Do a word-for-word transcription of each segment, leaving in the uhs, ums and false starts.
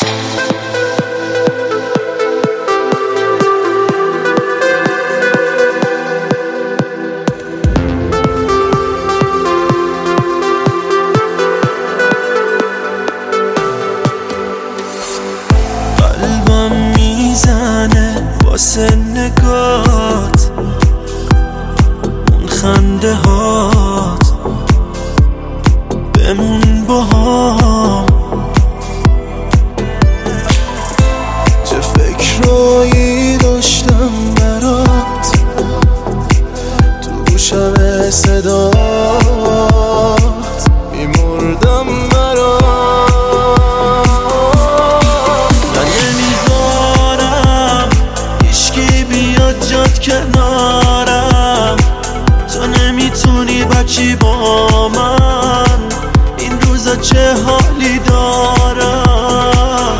واسه نگات اون خنده هات بمون با هم. چه فکرایی داشتم برات تو گوشم صدات میمردم برات. کنارم تو نمیتونی بچی با من این روزا چه حالی دارم.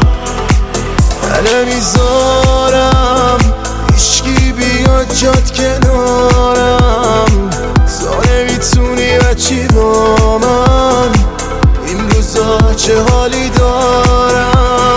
نمیذارم هیچکی بیاد جات کنارم تو نمیتونی بچی با من این روزا چه حالی دارم.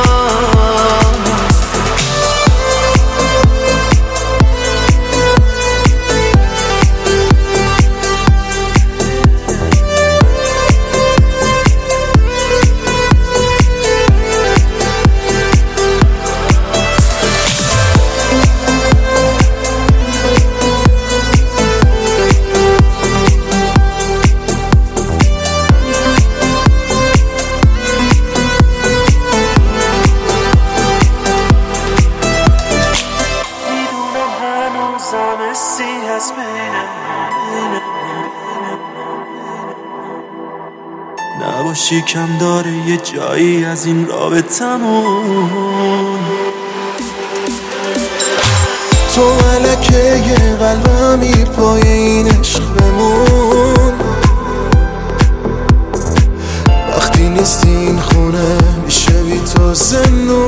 نباشی کم داره یه جایی از این رابطمون. تو ملکه قلبمی پای این عشق بمون. وقتی نیستی این خونه میشه بی تو زنون.